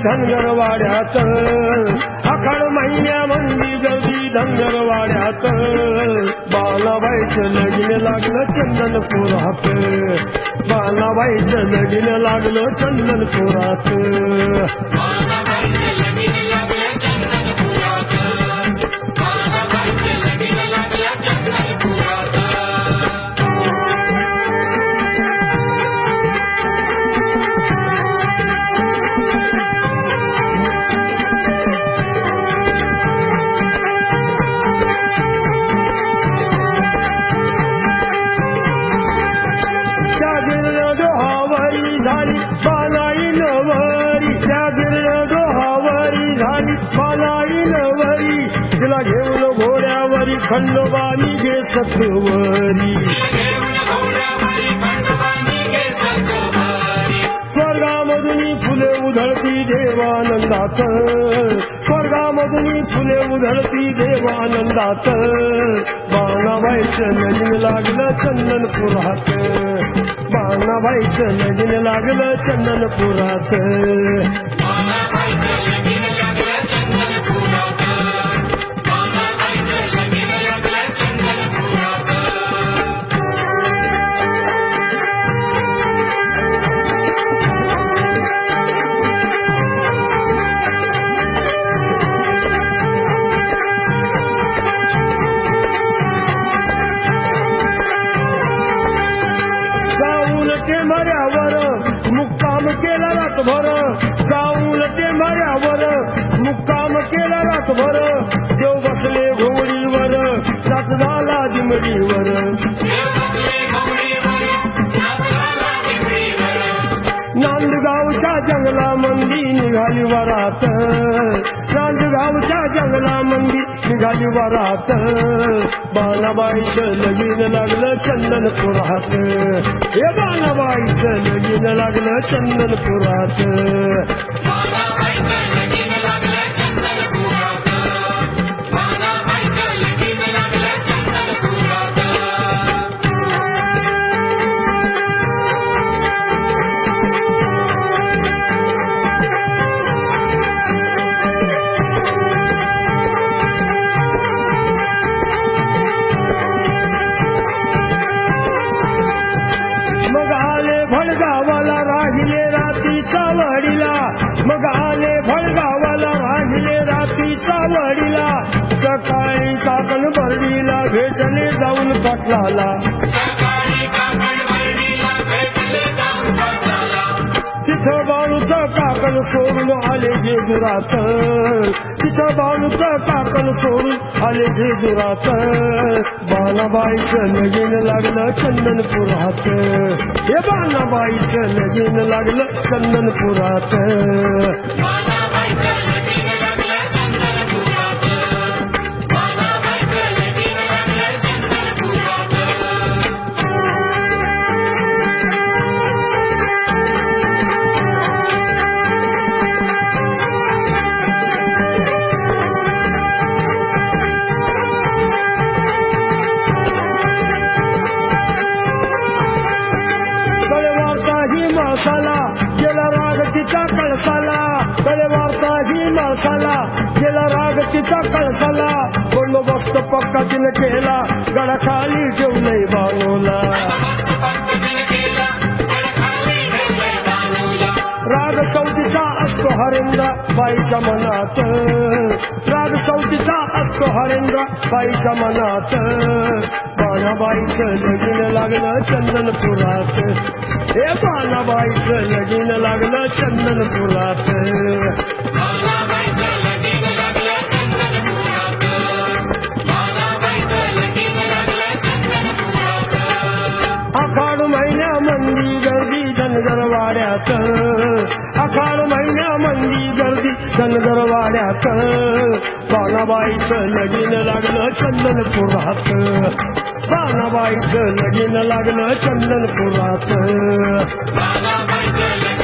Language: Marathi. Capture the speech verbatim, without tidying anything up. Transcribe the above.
धनगरवाड्यात आखाड महिन्यामंदी गर्दी धनगरवाड्यात बालाबाईचं लगीन लागलं चंदनपुरात बालाबाईचं लगीन लागलं चंदनपुरात झाली बालाई नवरी त्या गिरण डोहावरी झाली बालाई नवरी तिला घेऊन घोड्यावरी खंडोबा निघे सत्वरी स्वर्गामधून फुले उधळती देवानंदात स्वर्गामधून फुले उधळती देवानंदात बाणाबाईचं लगीन लागलं चंदनपुरात बाणाबाईचं लगीन लागलं चंदनपुरात मुक्काम केला रातभर जाऊन ते मऱ्यावर मुक्काम केला रातभर देव बसले घोडीवर नाच झाला दिमडीवर नांदगावच्या जंगलामंदी निघाली वरात नांदगावच्या जंगलामंदी निघाली वरात बाणाबाईचं लगीन लागलं चंदनपुरात हे बाणाबाईचं लगीन लागलं चंदनपुरात भडगावाला राहिले रातीचा वडीला मग आले भडगावाला राहिले रातीचा वडीला सकाळी काकण बर्डीला भेटले जाऊन पाटलाला तिथं बाळूचं काकण सोडून आले जेजुरात तिथं बाळूचं काकण सोडून आले जेजुरात बाणाबाईचं लगीन लागलं चंदनपुरात हे बाणाबाईचं लगीन लागलं चंदनपुरात माणसाला गेला राग तिचा कळसाला कळे वार्ता ही माणसाला गेला राग तिचा कळसाला बंदोबस्त पक्का तिने केला गडाखाली ठेवलंय बाणूला राग सौतीचा असतो हरेंद्र बाईच्या मनात राग सौतीचा असतो हरेंद्र बाईच्या मनात बाणाबाईचं लगीन लागलं चंदनपुरात हे बाणाबाईचं लगीन लागलं चंदनपुरात आखाड महिन्यामंदी गर्दी धनगरवाड्यात आखाड महिन्यामंदी गर्दी धनगरवाड्यात बाणाबाईचं लगीन लागलं चंदनपुरात बाणाबाईचं लगीन लागलं चंदनपुरात